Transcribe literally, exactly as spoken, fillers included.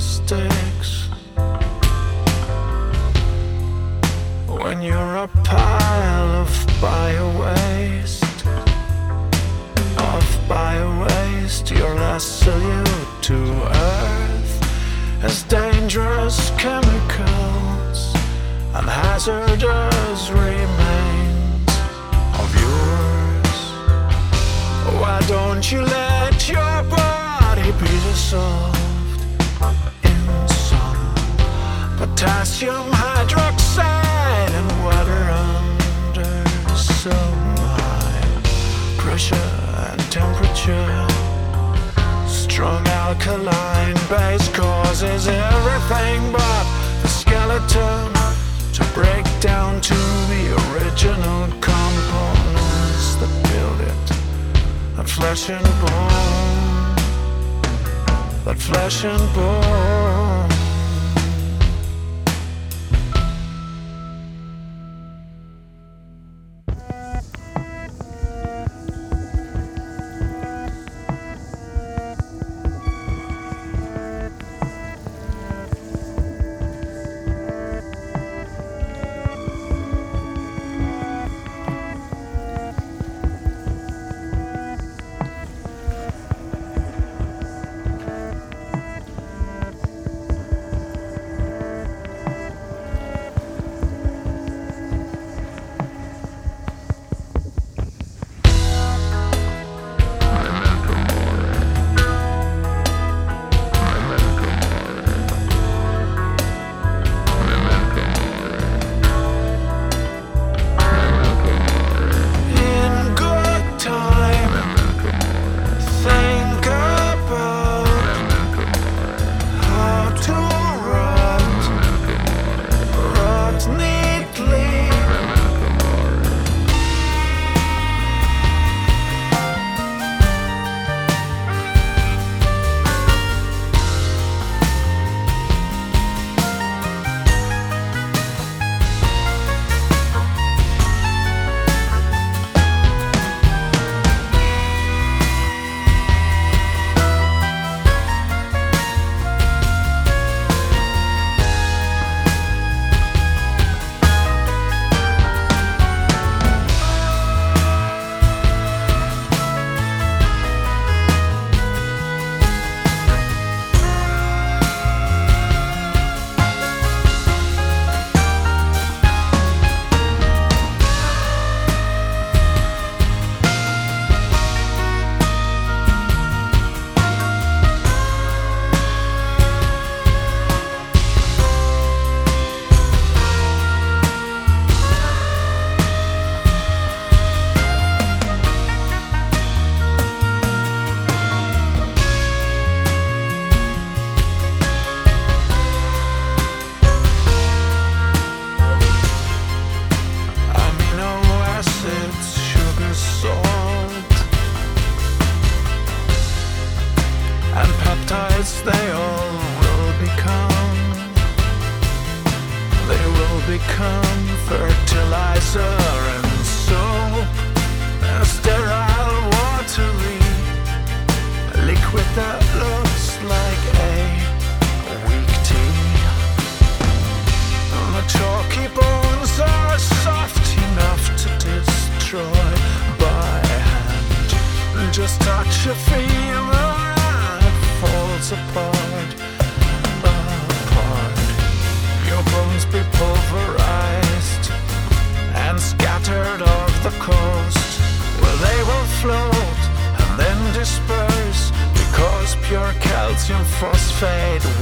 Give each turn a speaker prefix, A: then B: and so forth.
A: plastics. When you're a pile of bio-waste, of bio-waste, your last salute to Earth is dangerous chemicals and hazardous remains of yours. Why don't you let your body be dissolved in some potassium hydroxide and water under some high pressure and temperature? Strong alkaline base causes everything but the skeleton to break down to the original components that build it. That flesh and bone, that flesh and bone. They all will become, they will become fertilizer and soap, a sterile, watery liquid that looks like a weak tea. The chalky bones are soft enough to destroy by hand. Just touch a femur, falls apart, apart. Your bones be pulverized and scattered off the coast, where they will float and then disperse, because pure calcium phosphate